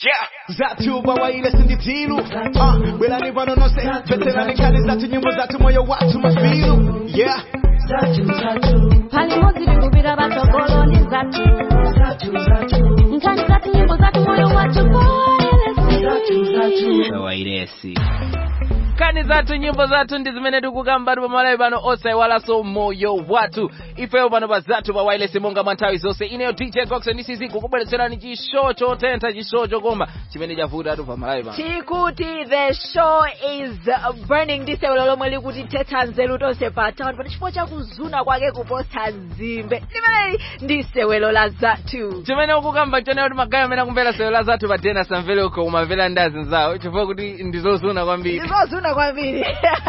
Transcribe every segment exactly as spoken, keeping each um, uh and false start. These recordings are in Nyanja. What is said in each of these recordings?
Yeah, zatu bawaile sinditilu Ah, belani vano no se Veterani kani zatu nyimbo zatu moyo watu mafilu Yeah Zatu, zatu Pali mozi vikubira bato koloni zatu Zatu, zatu Nkani zatu nyimbo zatu moyo watu Zatu, zatu Bawailesi Kani zatu nyimbo zatu ndi zimene tikukamba ndipo malawi bano osai wala so moyo watu ifeyo bano bazatu bawailesi monga manthawi zonse ineyo D J Gox ndi sizi kukubweretserani chishow chotentha chishow chokoma chimene chavuta atu pa malawi bano Chikuti the show is burning ndisewelo lomwe likuti tetha nzeru tonse pa town but chifukwa chakuzuna kwake kuposa nzimbe limene ndisewelo la zatu chimene ukukamba choneyo kuti magayi amene akumvera sewelo la zatu padena samvere uko umamvera ndazi nzawo chifukwa kuti ndizozuna kwambiri ndizozuna kwambiri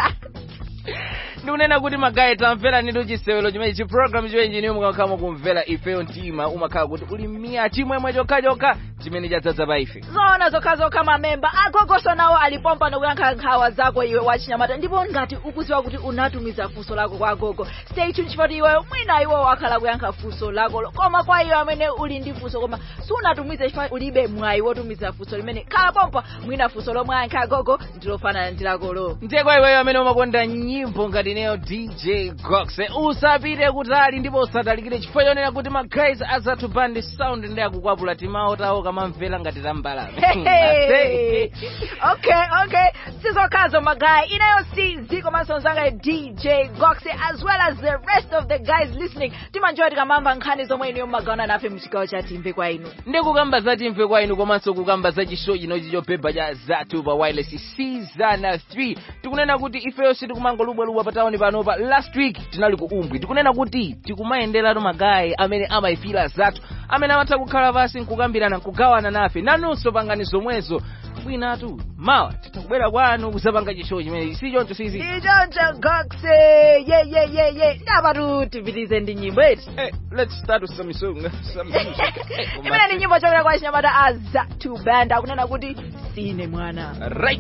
ndikunena kuti magayi tamvera nitu chisewelo chimene chi program chiwenji niyo mukakhala kumvera ifeyo mtima umakhala kuti uli miya chimwemwe chokhachoka chimene chadzadza pa ife zona zokhazokha mamemba agogoso nawo alipompa nokuyankha nkhawa zako iwe wachinyamata ndipo ngati ukuziwa kuti unatumiza funso lako kwa gogo stay tuned chifukwa iweyo mwina iwo wakhala kuyankha funso lako koma kwa iwe amene uli ndi funso koma sunatumize chifukwa ulibe mwayi wotumiza funso limene khala pompa mwina funso lomwe ayankha gogo ndilofanana ndi lakolo ndiye kwa iweyo amene umakonda nyimbo ngati neyo D J Gox usapite kutali ndipo usatalikire chifukwa chonena kuti ma guys azatu band sound ndi akukwapula timawo tawo kamamvera ngati tambalame Hey. okay okay sizokhazo magayi inayo C Z komanso nzanga D J Gox as well as the rest of the guys listening timanjoya tikamamva nkhani zomwe iniyo mmagawana nafe mchigawo cha timve kwa inu ndi kukamba za timve kwa inu komanso kukamba za chishow chinochi chopempha cha zatu pa wireless season three tikunena kuti ifeyo sitikumangolubwalubwa pa taoni panopa last week tinali ku umbwi tikunena kuti tikumayenderatu magayi amene amayifira zatu amene amatha kukhala pasi nkukambirana nkugawana nafe nanunso pangani zomwezo bwinatu mawa titakubwera kwanu kuzapanga chishow chimene si choncho sizi ichoncho Gox ye ye ye ye ndapatu tipitize ndi nyimbo eti hey, let's start with some song some music imene ndi nyimbo chokera kwa chinyamata azatu band akunena kuti sine mwana right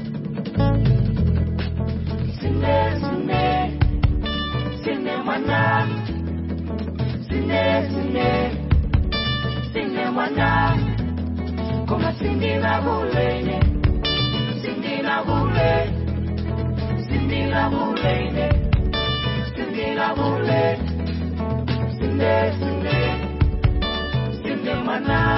Sine, sine, sine mwana, sine, sine, sine mwana, koma sindina bulene, sindina bule, sindina bulene, sindina bule, sine, sine, sine mwana,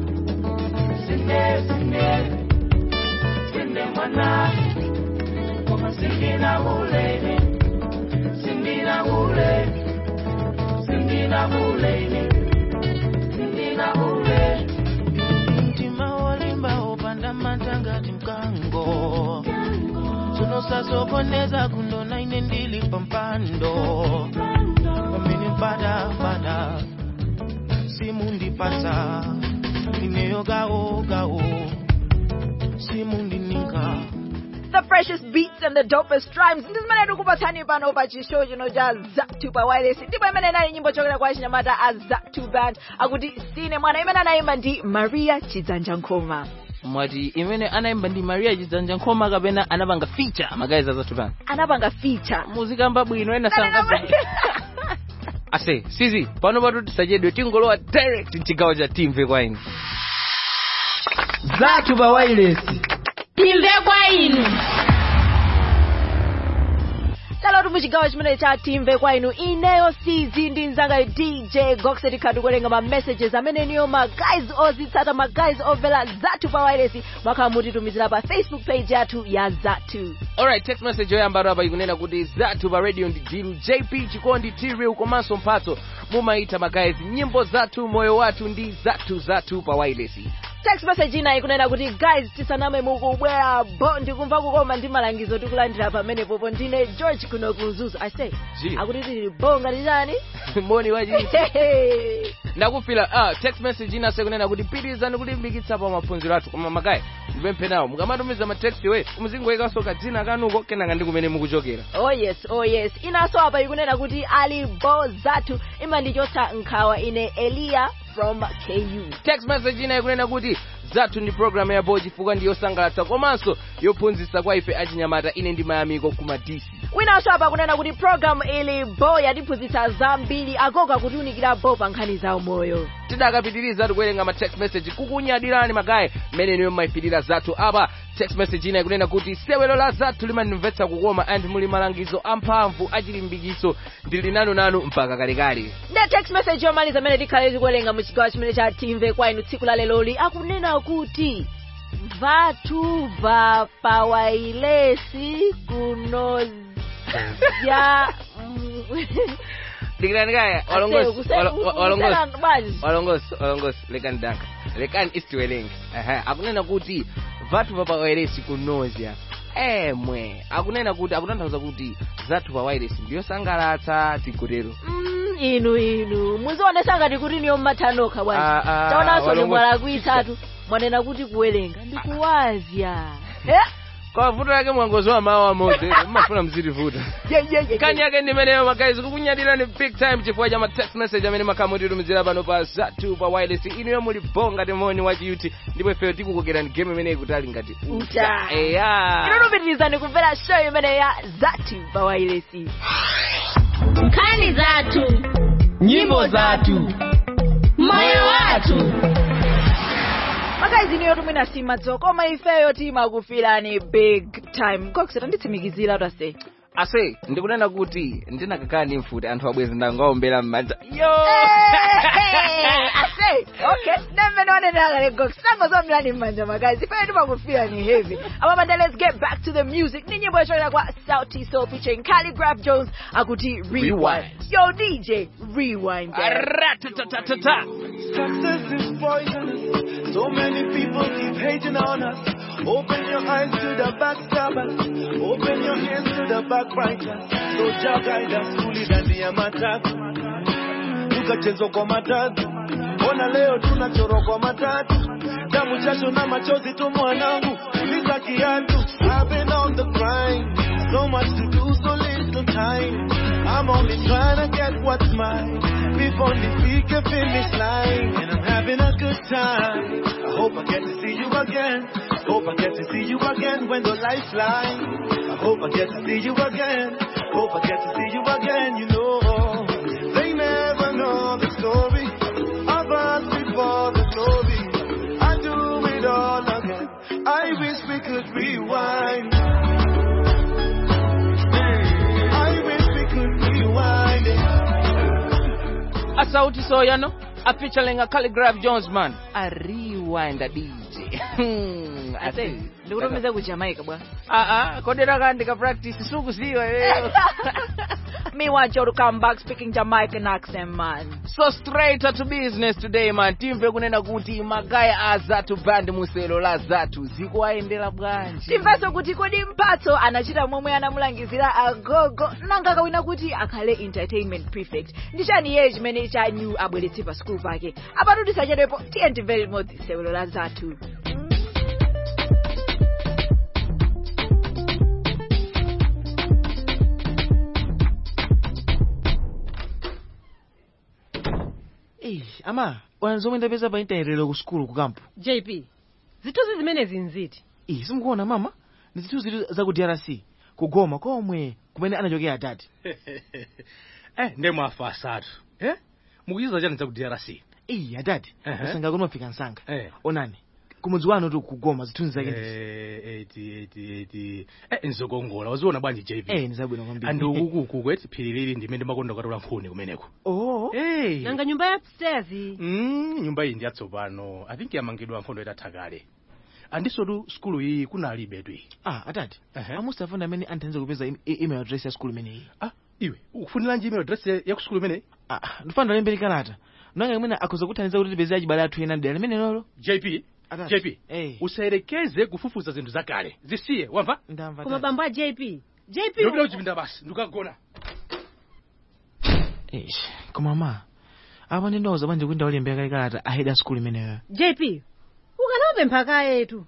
sine, sine, sine mwana. Sindina bulene, sindina bule, sindina bulene, sindina bule. Mtima walimba opanda matanga timkango Suno sasokoneza kundona ine ndili pampando Wamini pada pada Simundi pasa Ineyo gao gao Simundi ninka the freshest beats and the dopest rhymes ndizimene tikupatsani pano pa chishow chino cha zatu pa wireless ndipo imene nali nyimbo chokera kwa chinyamata azatu band akuti sine mwana imene anayimba ndi Maria Chidzanja Nkhoma mwati imene anayimba ndi Maria Chidzanja Nkhoma kapena anapanga feature magayi azatu band anapanga feature muzikamba bwino ena sanga ase sizi pano patu tisachedwe tingolowa direct mchigawo cha timve kwa inu Zatu bawailesi Timve kwa inu Lalo tumuchigawa chimene cha timve kwa inu ineyo C Z ndi nzanga D J Gox tikadu kulenga ma messages amene niyo ma guys ozitsata ma guys ovela zatu pa wireless mwakamuti tumizira pa Facebook page yathu ya Zatu. Alright, text message yoyamba hapa ikunena kuti zatu pa radio ndi Jiru J P Chikondi T-Real komanso mphatso mumaita ma guys nyimbo zatu moyo watu ndi zatu zatu pa wireless. Text message ina ikunena kuti guys tisaname mukubwera bondi kumva kukoma ndi malangizo tikulandira pamene popo ndine George kuno kuzuzu I say akuti tili bonga ndani moni waji ndakufila ah text message ina sekunena kuti pirizani kulimbikitsa pa maphunziro athu koma magayi ndipemphe nawo mukamatumiza ma text we muzingoyika soka dzina kanuko kenaka ndi kumene mukuchokera oh yes oh yes inaso apa ikunena kuti ali bo zatu imandichotsa nkhawa ine Elia from K U. Text message ina ikunena kuti zatu ndi program ya boji fuka ndiyo sangalatsa komanso yophunzitsa kwa ife achinyamata ine ndi mayamiko kuma D C. Wina apa kunena kuti program ili bo yatiphunzitsa zambiri agogo akutiunikira bo pa nkhani za umoyo. Tidakapitiriza tikuwerenga ma text message kukunyadirani magaye mmene niyo maipirira zathu apa. Text message ina ikunena kuti sewelo la zathu limanimvetsa kukoma and muli malangizo amphamvu achilimbikiso ndili nanu nanu mpaka kalekale. The text message yomaliza amene tikhale tikuwerenga mu chigawo chimene cha timve kwa inu tsiku la leloli akunena kuti vathu va pawailesi kunozya Dikirani kaya walongosi walongosi walongosi walongosi lekani danka lekani istiwelenga. Aha akunena kuti vathu va pawailesi kunozya emwe akunena kuti akutanthauza kuti zathu pa wireless ndiyo sangalatsa tigotero. Mm, inu inu muzionesa ngati kuti niyo mmathanoka bwana. Taonanso ni mwala kuitsatu mwanena kuti kuwerenga ndikuwazya. Eh? Kwa vuto yake mwangozoa mawa amodzi mmafuna mzitivuta. Yeah yeah yeah. Kani yake ndimeneyo magayizi kukunyadirani big time chifukwa cha ma text message amene makamutitumizira pano pa zathu pa wireless inu yo muli bonga timoni wa chiyuti ndipo ife tikukokerani game imene ikutali ngati uta. Eya. Inonupitirizani kumvera show imene ya zathu pa wireless. Nkhani zathu, nyimbo zathu, moyo wathu. Magayizi niyo tumwina simadzoka koma ifeyo timakufirani big time. Kokiseta nditsimikizira tase. Ase ndikunena kuti ndinakakhala ndi mfuti anthu abwezi ndangaombera m'manja. Yo! Ase, okay. Nembe one nagale Gox. Sango zomlani m'manja magayizi. Ifeyo timakufirani heavy. Amamanda, let's get back to the music. Ni nyimbo yochokera kwa Sauti Sol featuring Calligraph Jones akuti Rewind. Yo D J, rewind. Ratatatatata. Success is poisonous. So many people keep hating on us. Open your eyes to the backstabbers. Open your ears to the backbiters. So Jah guide us fully ndani ya matatu. Tukachezwa kwa matatu. Ona leo tunachorwa kwa matatu. Damu jasho na machozi tu mwanangu. Uliza kiatu. I've been on the grind. So much to do, so little time. I'm only trying to get what's mine. We've only peaked the finish line. And I'm having a good time. I hope I get to see you again. Hope I get to see you again when the lights line. I hope I get to see you again. Hope I get to see you again, you know. They never know the story of us before the glory. I do it all again. I wish we could rewind. I wish we could rewind it. A Sauti Sol yano, a featuring a Calligraph Jones man, a rewind a D J. Ase, ndikutomeza ku Jamaica bwana. Ah ah, kodera kandika practice sukuziwa wewe. Me want you to come back speaking Jamaican accent, man. So straight to business today, man. Timve kunena kuti magaya a Zathu band muselo la Zathu zikuwaendera bwanji. Timveso kuti kodi mphatso anachita momwe anamulangizira agogo nanga kawina kuti akhale entertainment prefect. Ndichani ye chimene cha new abweretse pa school pake. Apatu tisachedwepo T N T very much sewelo la Zathu. Eh, ama, wanazomwe ndapeza pa internet ku school ku camp. J P, zituzi zimene zinziti. Eh, simukuona mama? Ni zituzi za ku D R C, ku Goma komwe kumene anachokera atati. Eh, ndemwe afa asatu. Eh? Mukuyiza chani za ku D R C? Eh, atati. Usanga kuno fika nsanga. Eh. Onani. Kumudzi wanu tu ku Goma zituzi zake ndizi. Eh, eti eti eti. Eh, nzokongola. Waziona bwanji J P? Eh, nizabwino kwambiri. Andu ukuku kweti phililili ndimene makonda katola mphuni kumeneko. Oh. Eh. Nanga nyumba ya upstairs. Mm, nyumba iyi ndiyatsopano. I think yamangidwa nkhondo itathakale. Andiso tu school iyi kuna alibe tu. Ah, atati. Uh -huh. Amusta funda meni antenze kupeza email address ya school meni. Ah, iwe. Ufunira nje email address ya ku school meni? Ah, ndifanda lembe likalata. Nanga kumene akhoza kuthandiza kuti tipeze achibale athu ena ndele mene lolo. J P. J P. Hey. Usayerekeze kufufuza zinthu zakale. Zisiye, wamva? Ndamva. Kuma bamba J P. J P. Ndopita uchipinda basi, ndukagona. Eish, koma ma. Aba ndindoza banje kwenda ulembe kalata aheda school imeneyo. J P. Ukanobe mpaka yetu.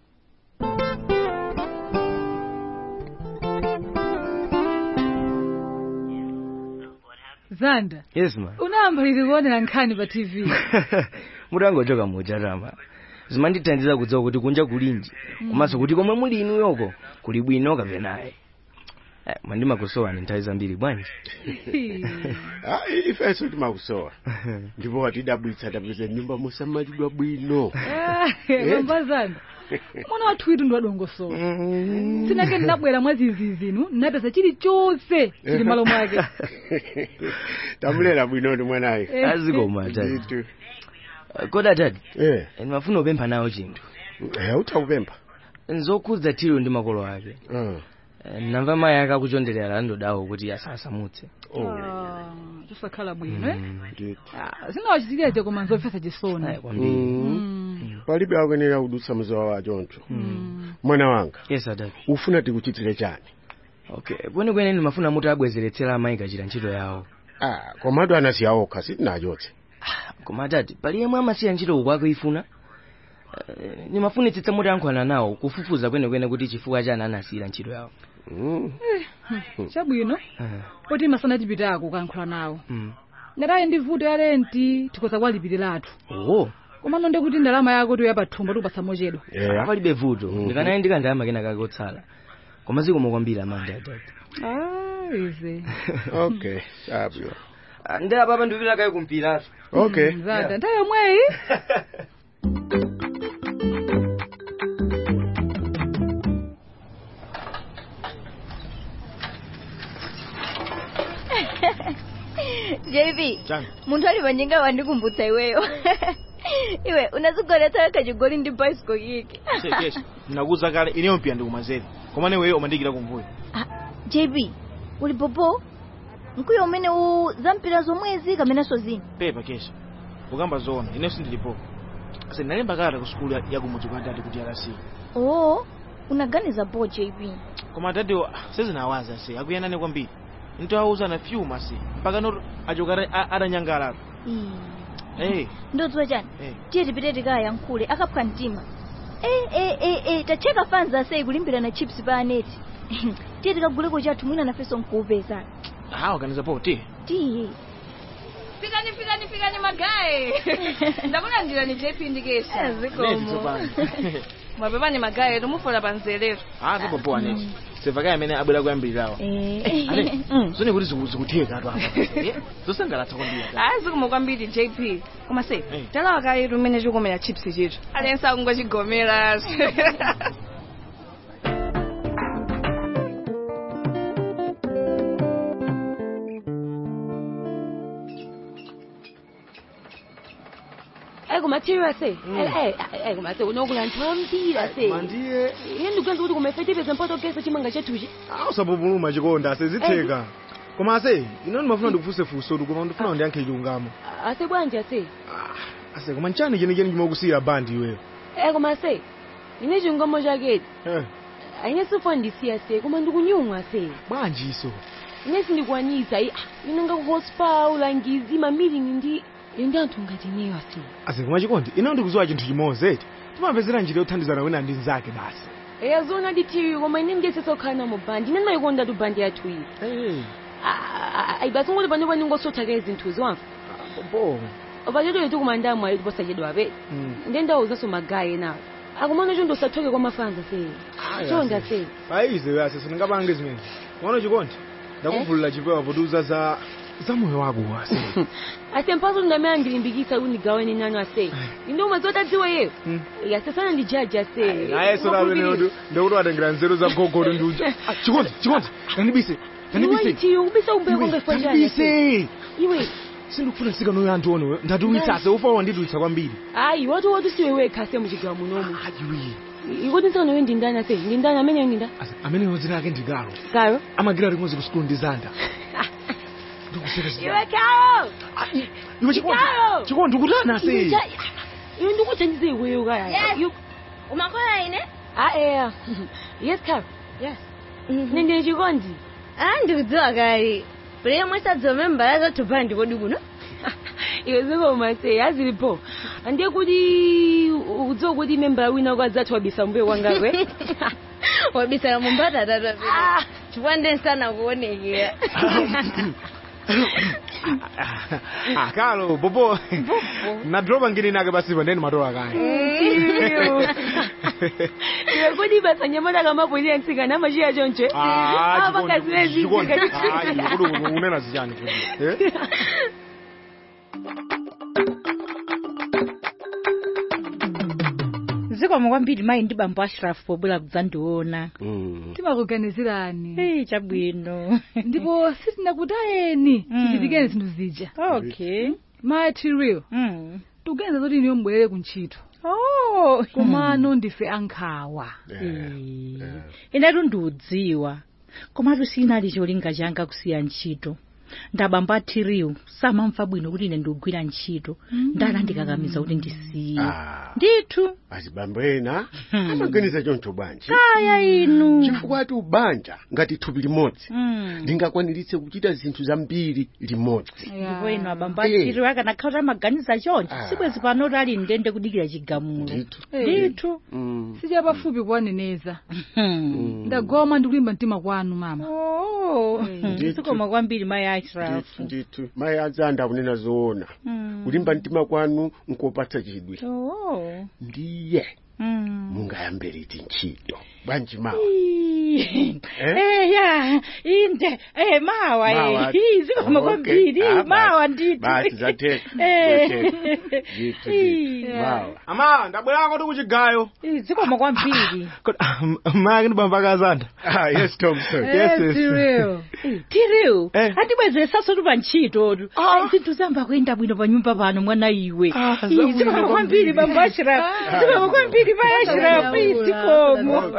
Zanda. Yes ma. Unamba ilikuonera nkhani pa T V. Murango choka mujarama. Zimandithandiza kudziwa kuti kunja kulinji. Komanso kuti komwe muli inu yoko kuli bwino kapenaye. Eh, mandima kusowa ni nthawi zambiri bwanji. Ah, ifeso timakusowa. Ndipo watidabwitsa tapeza nyumba musamalidwa bwino. Eh, mbazana. Mwana wathu witu ndo adongosowa. Sinake ndabwera mwezi zizinu, napeza chili chose chili malo mwake. Tamulera bwino ndi mwanayo. Azikoma tati. Koda tati. Eh. Ndimafuna upempha nawo chinthu. Eh, utakupempha. Nzokhudza Tiro ndi makolo ake. Mm. Namva mayi akakuchonderera ndodawo kuti asasamutse. Oh. Tusakhala bwino eh. Ah, sinawachitirije koma nzofesa chisoni. Kwambiri. Palibe akwenera kudutsa mzawa wa choncho. Mwana wanga. Yes adad. Ufuna tikuchitire chani? Okay, kwene kwene ndimafuna muti abwezeretsera amayi kachita ntchito yawo. Ah, komatu anasiya okha sitinachotse. Koma tati pali yemwe amasiya ntchito ukwako ifuna. Uh, nimafunitsitsa muti ankhwana nawo kufufuza kwene kwene kuti chifukwa chani anasiyira ntchito yawo. Mm. Chabwino. Poti masana tipitako kankhula nawo. Mm. Ndaraye ndi vuto ya renti tikoza kwalipiratu. Oh. Koma nonde kuti ndalama yako to yapathumba tupasa mochedo. Yeah. Palibe vuto. Ndikanaye ndikandama kena kakotsala. Koma zikomo kwambira amanda adad. Ah, ize. Okay, sabyo. Ndela baba ndipita kaye kumpiratu. Okay. Zada, ndayo mweyi. J B, muntu ali banyenga wandikumbutsa iweyo. Iwe unazigoleta kachigoli ndi bicycle yiki. Yes, nakuza kale ineyo pia ndikumazeri. Koma ne wewe umandikira kumvuyo. Ah, J B, uli popo? Nkuyo umene u zampira zomwezi kamena sozini. Pepa kesho. Ukamba zona, ine sindilipo. Ase nalemba kale ku school ya kumudzuka ndati kuti arasi. Oh, unaganiza bo J B. Koma dadi sezi nawaza se, akuyanane kwambiri. Nto auza na few masi. Mpaka no ajokara aranyangala. Eh. Ndo tuwa chani. Tiye tipite tikaya nkule akapha mtima. Eh eh eh eh tacheka fanza sei kulimbira na chips pa net. Tiye tikaguleko chathu mwina na feso nkupeza. Ah, organiza poti. Tiye. Fikani fikani fikani magaye. Ndakuna ndira ni J P indication. Zikomo. Mwabebani magaye tumufola panzelero. Ah, zipo poa neti. Sevakaya mene abwera kuyambirirawo. Eh. Ale, zone kuti zikutheka atu apa. Eh? Zosangalatsa kwambiri. Ah, zikomo kwambiri J P. Koma se, talawa kale rumene chikomera chips chitu. Alensa kungochigomera. Ego material say. Eh eh ego mase unokula ntambira say. Mandiye. Yendo kwanza kuti kumefete pesa mpato kesa chimanga chetuji. Ah usabuvuluma chikonda sezitheka. Koma ase ino ndimafuna ndikufuse fuso koma ndifuna ndiyankhe ilungamo. Ase bwanje ase. Ah ase koma nchani chene chene chimokusira bandi iweyo. Ego mase. Ine chingamo chake. Eh. Ine sifundisi ase koma ndikunyumwa ase. Bwanji iso. Ine sindikwanisa ine ngakukospa ulangizi ma meeting ndi Indi anthu ngati niyo ase. Ase koma chikondi ino ndikuzowa chinthu chimodzi eti. Timapezera njira yothandizana wena ndi nzake basi. Eya zona nditiwi koma ine ndiyese khana mu bandi ine mayikonda tu bandi yathu iyi. Eh. Ai basi ngoli bani bani ngosotha ke izinthu zwa. Bo. Obajedo yetu kumandamo ayi kuposajedo abe. Ndenda uzaso magaye nawo. Akumana njo ndosathoke kwa mafanza se. Chonda se. Ayize yase siningabanga zimene. Mwana chikondi. Ndakuvulula chipewa potuza za za moyo wako wase. Ase mpazo ndamea ndilimbikisa unigawe ni nani ase. Ndo mazota tiwe yeyo. Yase sana ndi judge ase. Naye sona wene ndo ndo atengera nzeru za gogoro ndi uja. Chikondi, chikondi. Kanibise. Kanibise. Iwe tiyo ubisa umbe konge fanja. Kanibise. Iwe sindikufuna sika no yantu ono ndatuwitsase ufa wandidwitsa kwambiri. Ayi watu watu siwe we kase muchigawa munomu. Ayiwi. Iko nditsana wewe ndindana ase. Ndindana amene ndinda. Amene wozina yake ndigalo. Galo. Amagira ringozi ku school ndizanda. Iwe kao. Iwe chikondi. Chikondi ukutana ase. Iwe ndikuchenjize iweyo kaya. Yes. Umakola ine? Ah eh. Yes Carol. Yes. Nende chikondi. Ah ndikudziwa kai. Pule mwesa dzomemba za tupandi kodi kuno. Iwe ziko mase yazilipo. Ande kuti udzo kuti member wina kwa zathu wabisa mbuye kwangakwe. Wabisa mumbata tata. Ah, chipande sana kuonekera. Ah, Kalo, bobo. Na dropa ngini nake basi bandeni matola kaya. Iwe kodi basa nyamata kama pwezi ya ntsika na majia chonche. Ah, Aba kaziwezi ntsika. Ah, kudu unena zijani kudi. Eh? Zikomo kwambiri mai ndi bambo Ashraf pobwera kudzandiona. Timakuganizirani. Hey, chabwino. Ndipo sitinakutayeni tichitikeni zinthu zija. Okay. Material. Mm. Tugenza zoti niyo mbwerere kuntchito. Oh, komano ndife ankhawa. Ina tundudziwa. Komatu sinali cholinga changa kusiya ntchito. Ndabamba tiriu samamva bwino kuti ine ndikugwira ntchito ndana ndikakamiza kuti ndisiye. Ndithu azibambo ena amaganiza choncho bwanji. Kaya inu chifukwa ati ubanja ngati thupi limodzi ndingakwaniritse kuchita zinthu zambiri limodzi. Ndipo inu abamba tiriu akanakhala amaganiza choncho sibwezi pano ali ndende kudikira chigamulo. Ndithu sija pafupi kuwaneneza. Ndagoma ndikulimba mtima kwanu mama. Oh, zikoma kwambiri mai Ashraf. Ndithu mai azanda kunena zoona. Kulimba mtima kwanu nkopatsa chidwi. Oh. Ndiye mungayambe liti ntchito bwanji mawa. Eh ya inde eh mawa eh zikoma kwambiri mawa ndithu. Basi zateka. Ndithu mawa. Ama ndabwera kuti kuchigayo. Zikoma kwambiri. Maya ndi bamba kazanda. Ah yes Tom sir. Yes yes. Tiriu. Tiriu. Atibwezere saso tu panchito tu. Zinthu zamba kuenda bwino pa nyumba pano mwana iwe. Zikoma kwambiri bamba Ashraf. Zikoma kwambiri pa Ashraf. Zikoma.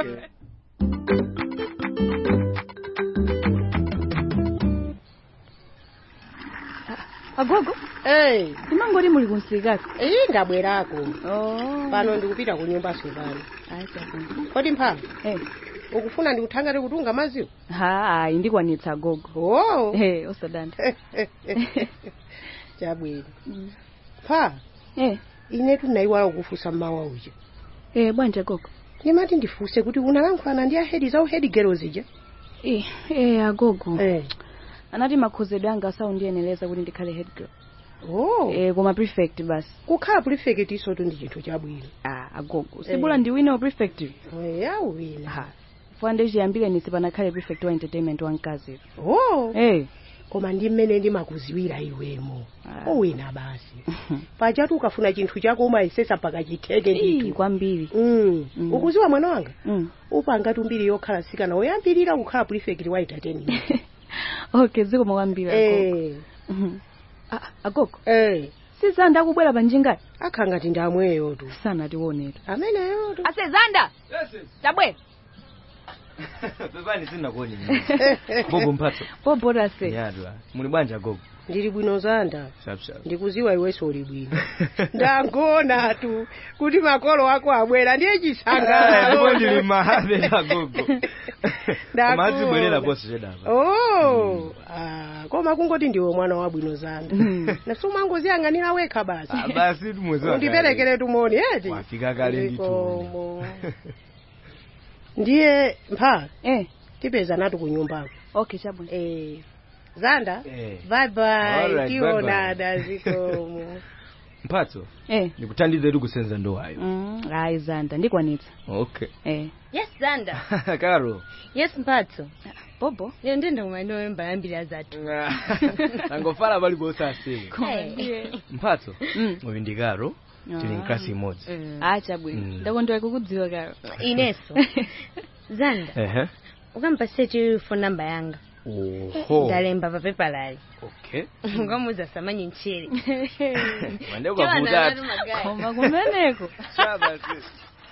Agogo? Eh, imangori muli kunsikako. Eh, ndabwerako. Oh. Pano ndikupita ku nyumba sopano. Acha. Kodi mphamvu? Eh. Ukufuna ndikuthangate kutunga maziwo? Ha, ayi ndikwanitsa gogo. Oh. Eh, osadanda. Chabwino. Pa. Eh. Ine tunaiwala kufusa mawa uja. Eh, bwanje gogo. Nimati ndifuse kuti unalankhwana ndi ahedi za uhedi girls ija. Eh, eh agogo. Eh. Anati makhozedwe anga saundiyeneleza kuti ndikhale head girl. Oh. Eh koma prefect basi. Kukhala prefect iso tu ndi chinthu chabwino. Ah agogo. Sibula ndi wina prefect. Eh ya wina. Ha. Fande chiyambire nisi panakhale prefect wa entertainment wankazi. Oh. Eh. Koma ndi mmene ndimakuziwira iwemo. Owina basi. Pajatu ukafuna chinthu chako umayesesa paka chiteke nditu. Kwambiri. Mm. mm. Ukuziwa mwana wanga? Mm. Upanga tumbiri yokhala sikana oyambirira kukhala prefect wa entertainment. Okay, ziko mwambira agogo. Eh. Mhm. Ah, agogo. Eh. Sizanda kubwera panjinga. Akhanga ndi ndamweyo tu. Sana tionetu. Amene yo tu. Asezanda. Yes. Tabwe. Bebani sina kuoni. Bobo mpatso. Bobo rase. Yadwa. Muli bwanja gogo. Ndili bwino zanda. Sharp sharp. Ndikuziwa iweso uli bwino. Ndangona tu kuti makolo wako abwera ndiye chisangala. Ndipo ndili mahabe na gogo. Mazi bwerera bosi jedaba. Oh. Ah, koma kungoti ndiwe mwana wa bwino zanda. Na suma ngozi yanganira weka basi. Ah basi tumwezo. Undiperekere tumoni eti. Wafika kale nditu. Ndiye mpha. Eh. Tipeza natu kunyumba. Okay, chabwe. Eh. Zanda? Eh. Bye bye. Right, Kiona dazikomo. Mpatso? Eh. Ndikutandize edu kusenza ndo hayo. Mm, hayi Zanda, ndikwanitsa. Okay. Eh. Yes, Zanda. Karo. Yes, Mpatso. Bobo? Ye ndenda kumando wemba yambiri azatu. Angofala bali bosa asili. Hey. Mpatso? Mm. Uyu ndi Karo. Tili nkasi imodzi. Acha bwino. Ndakondwa kukudziwa Karo. Ineso. Zanda. Ehe. Ukampase chi phone number yanga. Oho. Ndalemba pa paper lali. Okay. Ngamuza samanye nchiri. Wande ukavuta. Koma kumeneko. Saba sis.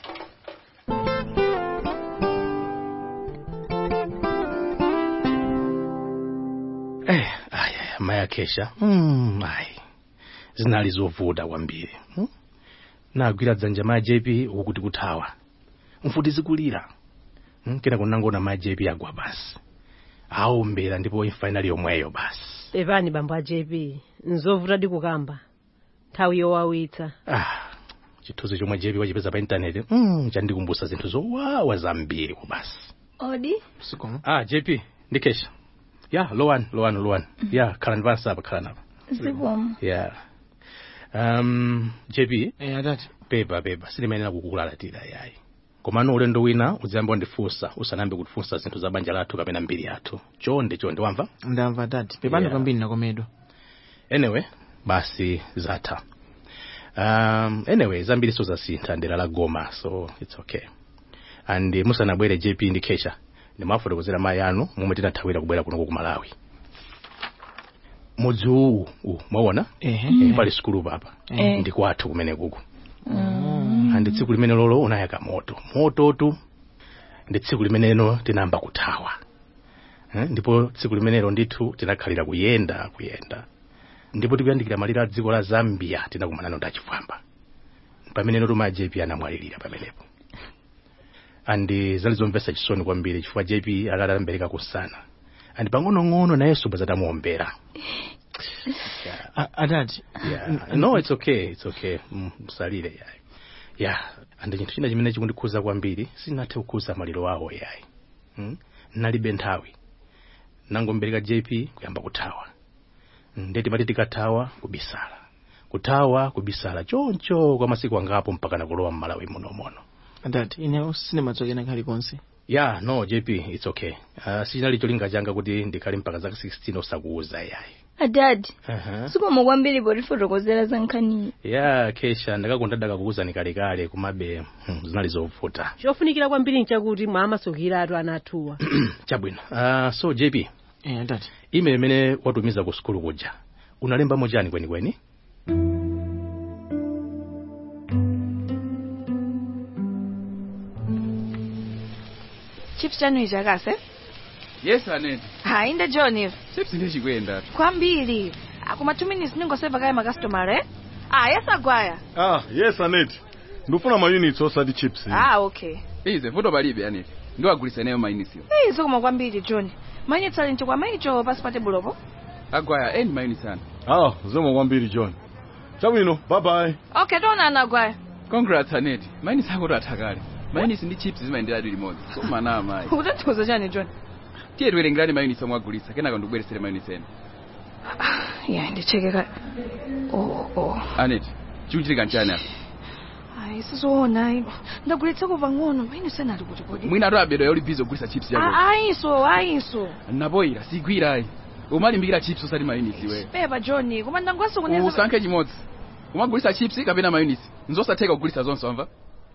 Eh, aya, maya kesha. Mm, ai. Zinali zovuta kwambiri. Hmm? Nagwira dzanja ma J P ukuti kuthawa. Mfuti zikulira. Hmm? Kena kunangona ma J P agwa basi. Aombera ndipo finali yomweyo basi. Evani bamba J P. Nzovuta dikukamba. Nthawi yowawitsa. Ah. Chituzo chomwe J P wachipeza pa internet. Mm, chandikumbusa zinthu zowawa zambiri ku basi. Odi? Sikomo. Ah, J P, ndikesha. Yeah, loan, loan, loan. Yeah, khala advance apa khala napa. Zikomo. Yeah. Um, J P. Eh, atati. Pepa, pepa. Silimenena kukulalatira yayi. Komano ulendo wina uziyamba ndifunsa usanambe kutifunsa zinthu za banja lathu kapena mbiri yathu. Chonde chonde wamva? Ndamva tati. Pepani Yeah. kwambiri nakomedo. Anyway, basi zatha. Um, anyway, zambiri so zasintha ndera la Goma, so it's okay. And uh, musanabwere J P ndi Kesha. Ndimafotokozera mai anu momwe tinathawira kubwera kuno ku Malawi. Mudzi uwu mwaona? Ehe. Eh, pali skulu papa. Eh. Ndi kwathu kumene kuku. Mm. Andi tsiku limene lolo unayaka moto. Moto tu. Ndi tsiku limeneno tinamba kuthawa. Eh, ndipo tsiku limenelo ndithu tinakhalira kuyenda kuyenda. Ndipo tikuyandikira malira dziko la Zambia tinakumana ndo achifamba. Pameneno tuma J P anamwalirira pamenepo. Andi zalizomvesa chisoni kwambiri chifukwa J P akalambereka kusana. Andi pang'ono ng'ono na Yesu bazatamuombera. Yeah. Atati. Yeah. No, it's okay, it's okay. Msalire yayi. Yeah, andi chinthu china chimene chikundikhuza kwambiri sinathe kukhuza maliro awo yayi. Hmm? Nalibe nthawi. Nangombereka J P kuyamba kuthawa. Ndeti mati tikathawa kubisala. Kuthawa kubisala choncho kwa masiku angapo mpaka nakulowa Malawi muno mono. Atati, ine sinematsokena khali konse. Yeah, no, J P, it's okay. Uh, sinali cholinga changa kuti ndikhale mpaka zaka sixteen osakuuza yayi. Adadi. Uh-huh. Sikomo kwambiri potifotokozera zankhani. Yeah, Kesha ndakakonda kuuza nikalekale kumabe hmm, zinali zovuta. chofunikira kwambiri nchakuti mwamasukira atu anathuwa. Chabwino. Uh, so J P. Eh, atati. Email imene watumiza ku skulu kuja. Unalemba mojani kweni kweni? Chips chanu ichakase? Yes, Aneti. Ha, inde John. Chips ndi chikwenda. Kwambiri. Akuma two minutes ningoseva kaya ma customer eh? Ah, yes agwaya. Ah, yes Aneti. Ndufuna ma units osati chips. Ah, okay. Ize vuto balibe Aneti. Ndo agulisa nayo mainisi yo. Eh, zokoma kwambiri John. Manye tsali nchokwa maicho pasipate bulopo. Agwaya end mainisi sana. Ah, zoma kwambiri John. Chabwino, bye bye. Okay, dona anagwaya. Congrats Aneti. Mainisi ako ndo atakale. Mainisi ndi chips zimaendera limodzi. So mana mai. Utatikoza chani John? Tiye tuwerengirani mayunisi mwagulisa kenaka ndikubweresere mayunisi ene. Yeah, ndichekeka. Oh, oh. Aneti, chikuchitika nchani apa? Ai, sizoona. Ndagulitsa kuva ngono, mayunisi ene ali kuti kodi. Mwina atu abedo yoli bizo kugulisa chips yako. Ah, aiso, aiso. Naboyira, sigwira ai. Umalimbikira chips osati mayunisi we. Pepa John, koma ndangwaso kunyeza. Usanke chimodzi. Umagulisa chips kapena mayunisi. Nzosatheka kugulisa zonse wamva?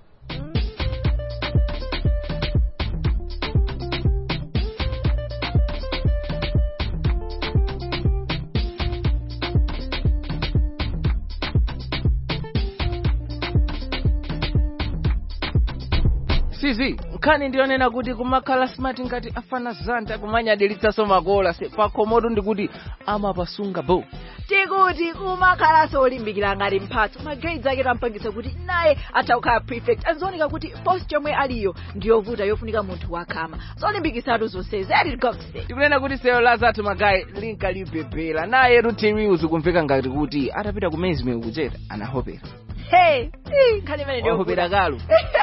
Sizi, nkani ndionena kuti kumakhala smart ngati afana zanta kumanya delitsaso makola se pakomodo ndikuti amapasunga bo. Tikuti kumakhala solimbikira ngati mphatso magrades ake tampangitsa kuti naye atakhala prefect azooneka kuti post yomwe aliyo ndiyovuta yofunika munthu wakhama zolimbikitsatu zonse zeri gokse. Tikunena kuti sero la zathu magayi linka libebera naye rutirius kumveka ngati kuti atapita ku mezime kucheta anahopera. Hey, nkani mene ndiyo hopera galu.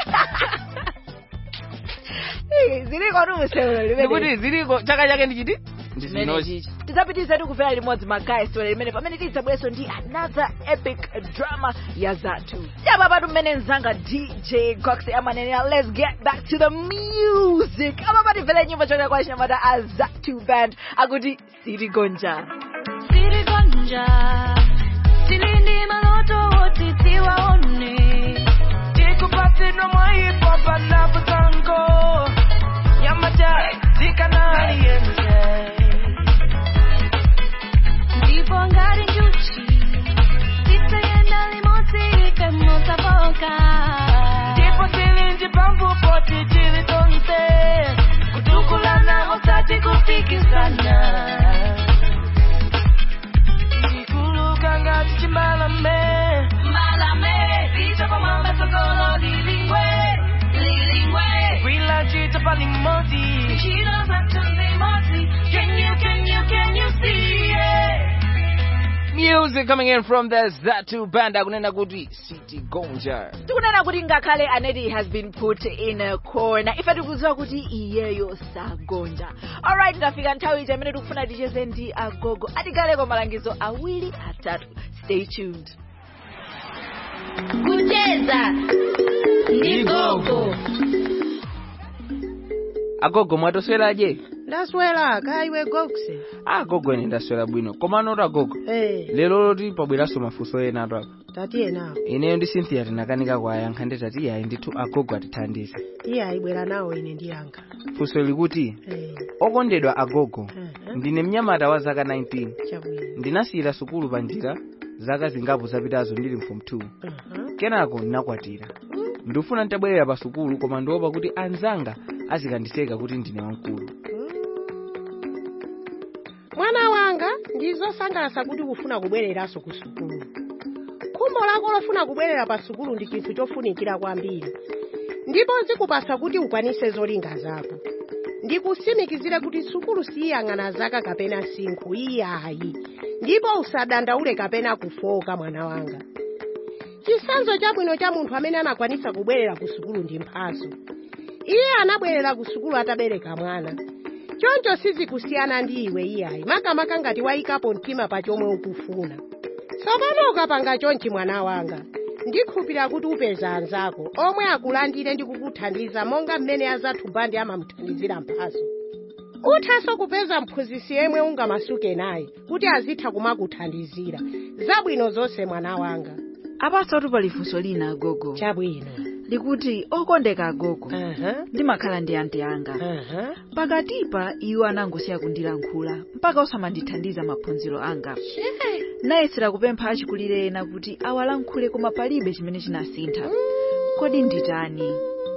Ziliko numusero limene. Ndikuti ziliko chaka chake ndichiti? Ndizinoji. Tizapitiza tu kuvera limodzi magayi story limene pamene tidzabweso ndi another epic drama ya zathu. Yaba badu mmene nzanga D J Goxie amanenera let's get back to the music. Amabati vele nyimbo choka kwa Shamada Azatu band akuti Siri Gonja. Siri Gonja. Silindi maloto wote tiwaone. Tikupati no mwa hip hop na butango. Yamata zikanali yenze. Ndipo ngari njuchi. Titayenda limoti kemota boka. Ndipo tilinji pampu poti tilitonte. Kutukulana osati kupikisana. Ikuluka ngati chimbalame. Malame. Pita kwa mamba sokolo lilingwe. Lilingwe. Wila chita pali moti. Chino za tunzi moti. Can you, can you, can you see it? Music coming in from the Zatu band. Akunena kuti City Gonja. tikunena kuti ngakhale Aneti has been put in a corner ife tikudziwa kuti iyeyo sagonja. Alright, ndafika nthawi ija imene tikufuna ticheze ndi agogo atigaleko malangizo awiri atatu. Stay tuned. Kucheza ndi gogo. Agogo mwatosweraje? Ndaswera kaiwe gokse. Ah, gogo ine ndaswera bwino. Koma nota gogo. Eh. Lero loti pabweraso mafunso ena ato apa. Tatiye nawo. Ineyo ndi Cynthia tinakanika kwa yankha ndi tati yayi ndithu agogo atithandize. Iye ayibwera nawo ine ndi yankha. Funso likuti Eh. okondedwa agogo. Ndine mnyamata wa zaka nineteen. Chabwino. Ndinasiyira sukulu panjira zaka zingapo zapitazo ndili form two. Kenako ndinakwatira. Ndifuna ntabwerera pa sukulu koma ndiopa kuti anzanga azikandiseka kuti ndine wamkulu. Mwana wanga ndizosangalatsa kuti ufuna kubwereraso ku sukulu. Khumbo lako lofuna kubwerera pa sukulu ndi chinthu chofunikira kwambiri. Ndipo zikupasa kuti ukwanise zolinga zako. Ndikusimikizire kuti sukulu siyang'ana zaka kapena sinkhu iyayi. Ndipo usadandaule kapena kufoka mwana wanga. Chisanzo chabwino cha munthu amene anakwanisa kubwerera ku sukulu ndi mphaso. Iye anabwerera ku sukulu atabereka mwana. Choncho sizikusiyana ndi iwe iyayi. Makamaka ngati wayikapo mtima pa chomwe ukufuna. Tsopano ukapanga chonchi mwana wanga. Ndikhulupirira kuti upeza anzako omwe akulandire ndi kukuthandiza monga mmene azathu bandi amamuthandizira mphaso. Uthaso kupeza mphunzitsi yemwe ungamasuke naye kuti azitha kumakuthandizira. Zabwino zonse mwana wanga. Apaso pali funso lina agogo. Chabwino. Likuti okondeka agogo. Uh-huh. Ndimakhala ndi anti anga. Uh-huh. Pakatipa iwo anangosiya kundilankhula mpaka osamandithandiza maphunziro anga. Nayesera kupempha achikulire ena kuti awalankhule koma palibe chimene chinasintha. Kodi nditani?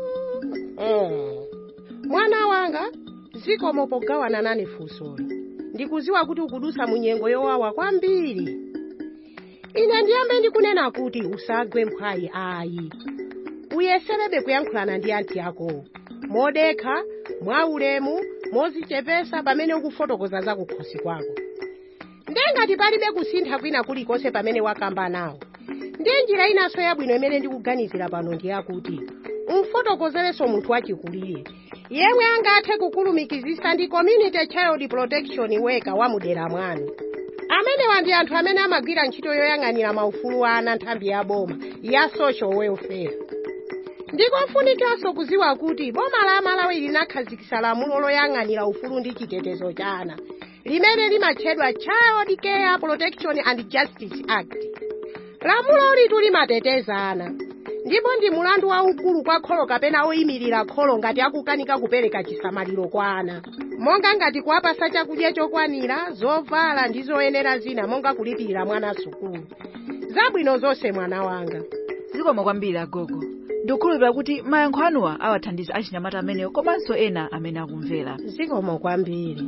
Mm. Mwana wanga zikomo pogawana nane funsoli. Ndikuziwa kuti ukudusa munyengo yowawa kwambiri. Ine ndiyambe ndikunena kuti usagwe mphwayi ayi. Uyeserebe kuyankhulana ndi anti yako. Modekha, mwaulemu, mozichepesa pamene ukufotokoza za kukhosi kwako. Ndengati palibe kusintha kwina kulikonse pamene wakamba nawo. Ndi njira inaso yabwino imene ndikuganizira pano ndi yakuti umfotokozereso munthu wachikulire. Yemwe angathe kukulumikizisa ndi community child protection worker wa mudera mwanu. Amene wandi anthu amene amagwira ntchito yoyang'anira maufulu ana nthambi ya boma ya social welfare. Ndikofunikanso kuziwa kuti boma la Malawi linakhazikitsa lamulo loyang'anira ufulu ndi chitetezo cha ana limene limatchedwa Child Care Protection and Justice Act. Lamulo litu limateteza ana. Ndipo ndi mulandu waukulu kwa kholo kapena oyimirira kholo ngati akukanika kupereka chisamaliro kwa ana. Monga ngati kuwapasa chakudya chokwanira, zovala ndi zoyenera zina monga kulipirira mwana sukulu. Zabwino zonse mwana wanga. Zikomo kwambiri agogo. Ndikukhulupirira kuti mayankho anuwa awathandiza achinyamata ameneyo komanso ena amene akumvera. Zikomo kwambiri.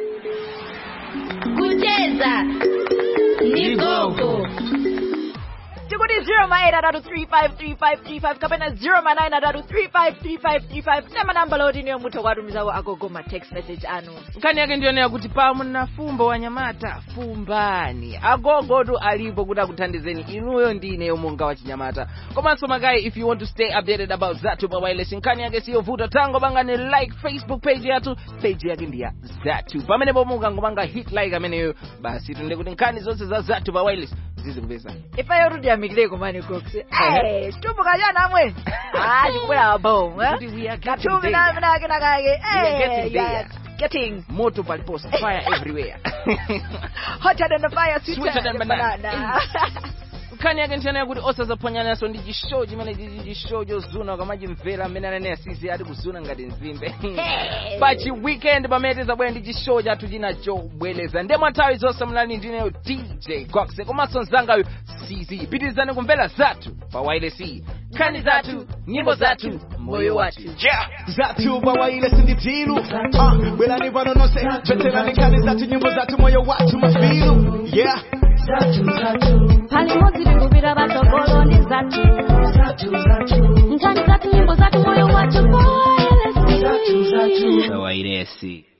Kucheza ndi gogo. Tikuti zero eight atatu three five three five three five kapena zero nine atatu three five three five three five nema namba loti niyo mutha kwatumizawo agogo ma text message anu. Nkhani yake ndiyonera kuti pamu na fumbo wanyamata fumbani. Agogo tu alipo kuti akuthandizeni inuyo ndine yomonga wa chinyamata. Komanso magayi, if you want to stay updated about Zatu pa wireless, nkhani yake siyo vuta tango bangane like Facebook page yatu, page yake ndiya Zatu. Pamene pomunga ngomanga hit like ameneyo, basi tunde kuti nkhani zonse za Zatu pa wireless zizi kupeza. Ifa yorudi ya mikileko mani kokse. Eh, stupu kajana amwe. Ah, chikubwela wabong, eh? We are getting Katumi na mina kina kage. We are getting there. Yeah, getting. Moto paliposa, fire everywhere. Hotter than the fire, sweeter, Sweeter than than banana. banana. Nkhani yake ntiyana kuti osazaponyana so ndi chishow chimene chichi chishow chozuna ukamachimvera mmene anene asisi ati kuzuna ngati nzimbe. Pachi weekend pamene tizabwera ndi chishow chathu china chobwereza. Ndemwe nthawi zonse mlani ndineyo D J Cox komanso mzangayo C Z. Pitirizani kumvera Zatu pa wireless. Nkhani zathu, nyimbo zathu, moyo wathu. Zatu pa wireless ndi tilu. Ah, bwelani pano nonse. Veterani nkhani zathu, nyimbo zathu, moyo wathu, mafilu. Yeah. Zatu, Zatu. Pali mozi likubira batogolo ndi Zatu. Zatu, Zatu. Nkhani zathu, nyimbo zathu, moyo wathu, wireless. Zatu, Zatu. Pa wireless.